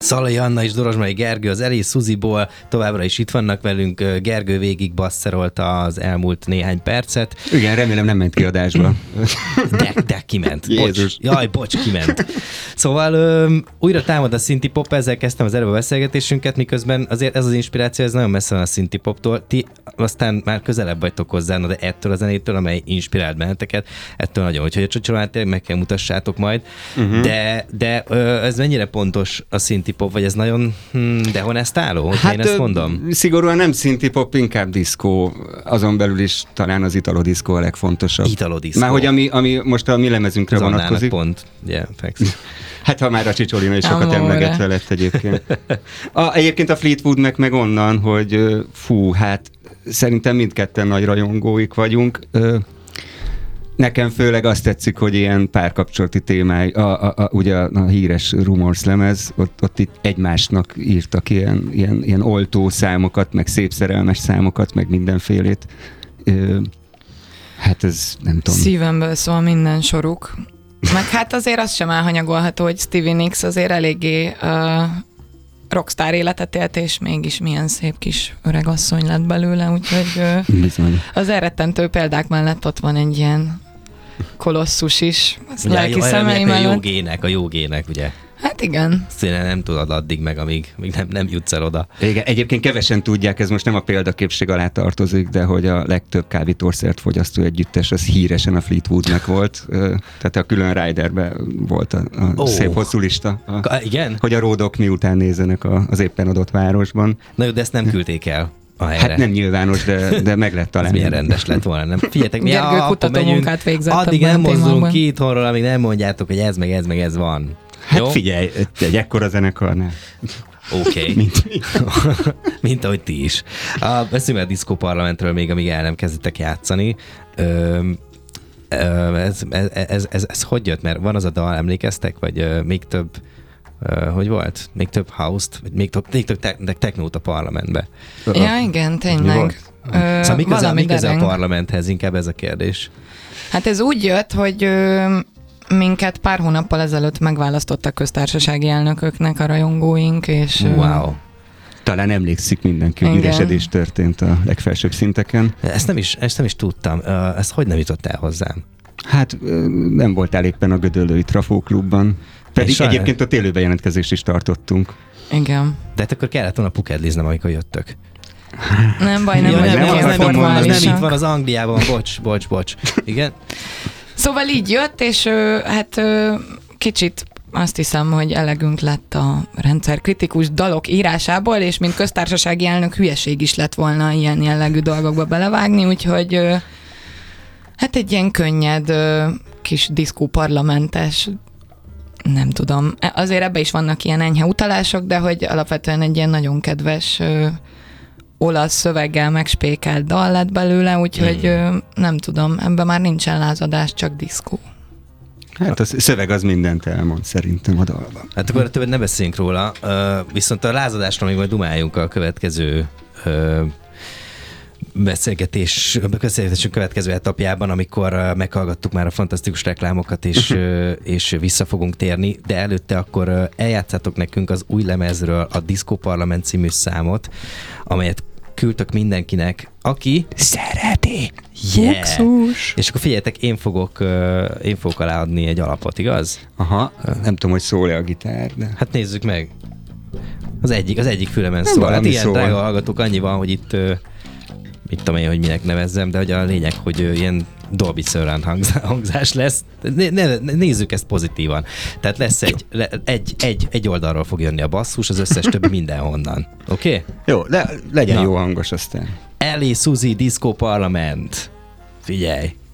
Szalai Anna és Dorozsmai Gergő az Eli Szuziból továbbra is itt vannak velünk. Gergő végig basszerolta az elmúlt néhány percet. Igen, remélem nem ment ki adásba. De kiment. Bocs, kiment. Szóval újra támad a szintipop, ezzel kezdtem az előbb a beszélgetésünket, miközben azért ez az inspiráció, ez nagyon messze van a szintipoptól. Ti aztán már közelebb vagytok hozzá, de ettől a zenétől, amely inspirált benneteket, ettől nagyon, úgyhogy a csocsolát tényleg meg kell mutassátok majd. De ez mennyire pontos a szintipop, vagy ez nagyon dehonestáló, hogyha én ezt mondom? Szigorúan nem szintipop, inkább diszkó, azon belül is talán az italodiszkó a legfontosabb. Italodiszkó. Már hogy ami most a mi lemezünkre vonatkozik. Pont, fekszik. Hát ha már a Csicsolina is sokat emlegetve lett egyébként. Egyébként a Fleetwoodnek meg onnan, hogy hát szerintem mindketten nagy rajongóik vagyunk. Nekem főleg azt tetszik, hogy ilyen párkapcsolati témáj, ugye a híres Rumors lemez, ott itt egymásnak írtak ilyen oltó számokat, meg szép szerelmes számokat, meg mindenfélét. Hát ez nem tudom. Szívemből szól minden soruk. Meg hát azért az sem elhanyagolható, hogy Stevie Nicks azért eléggé rockstar életet élt, és mégis milyen szép kis öregasszony lett belőle, úgyhogy az elrettentő példák mellett ott van egy ilyen kolosszus is. Ugye, lelki szemei mellett. A jó gének, ugye? Hát igen. Szóval nem tudod addig meg, amíg nem jutsz el oda. Igen, egyébként kevesen tudják, ez most nem a példaképség alá tartozik, de hogy a legtöbb kábítószert fogyasztó együttes, az híresen a Fleetwoodnak volt. Tehát a külön riderben volt a szép hosszú lista. Igen? Hogy a ródok miután nézzenek az éppen adott városban. Na jó, de ezt nem küldték el. Hát nem nyilvános, de meg lett talán. Ez milyen rendes lett volna, nem? Figyeljetek, mi Gergő kutató munkát végzett. Addig nem mozdulunk ki itthonról, amíg nem mondjátok, hogy ez meg ez van. Hát jó? Figyelj, egy ekkora zenekarnál. Oké. Mint ahogy ti is. Beszéljünk a Disco Parlamentről még, amíg el nem kezdetek játszani. Ez hogy jött? Mert van az a dal, emlékeztek? Vagy még több hogy volt? Még több house-t, vagy még több technót a parlamentbe. Ja, igen, tényleg. Szóval mi köze a parlamenthez? Inkább ez a kérdés. Hát ez úgy jött, hogy minket pár hónappal ezelőtt megválasztottak köztársasági elnököknek a rajongóink, és... Wow! Talán emlékszik mindenki, hogy üresedés történt a legfelsőbb szinteken. Ezt nem is tudtam. Ezt hogy nem jutott el hozzám? Hát nem voltál éppen a Gödöllői Trafó klubban. Pedig egyébként ott élő bejelentkezést is tartottunk. Igen. De hát akkor kellett volna pukedliznem, amikor jöttök. Nem baj, nem nem itt van az Angliában, bocs. Igen? Szóval így jött, és hát kicsit azt hiszem, hogy elegünk lett a rendszerkritikus dalok írásából, és mint köztársasági elnök hülyeség is lett volna ilyen jellegű dolgokba belevágni, úgyhogy hát egy ilyen könnyed kis diszkóparlamentes, nem tudom. Azért ebbe is vannak ilyen enyhe utalások, de hogy alapvetően egy ilyen nagyon kedves olasz szöveggel megspékelt dal lett belőle, úgyhogy nem tudom, ebben már nincsen lázadás, csak diszkó. Hát a szöveg az mindent elmond szerintem a dalban. Hát akkor többet ne beszéljünk róla, viszont a lázadásról még majd dumáljunk a következő beszélgetésünk következő etapjában, amikor meghallgattuk már a fantasztikus reklámokat, és vissza fogunk térni, de előtte akkor eljátszátok nekünk az új lemezről a Disco Parlament című számot, amelyet küldtök mindenkinek, aki szereti. Yeah. És akkor figyeljetek, én fogok aláadni egy alapot, igaz? Aha, nem tudom, hogy szól-e a gitár, de... Hát nézzük meg. Az egyik fülemen szól. Hát ilyen drága hallgatók, annyi van, hogy itt mit tudom én, hogy minek nevezzem, de hogy a lényeg, hogy ilyen Dolby Surround hangzás lesz. Nézzük ezt pozitívan. Tehát lesz egy oldalról fog jönni a basszus, az összes többi mindenhonnan. Oké? Okay? Jó, legyen jó hangos aztán. Eli Suzi Disco Parlament. Figyelj!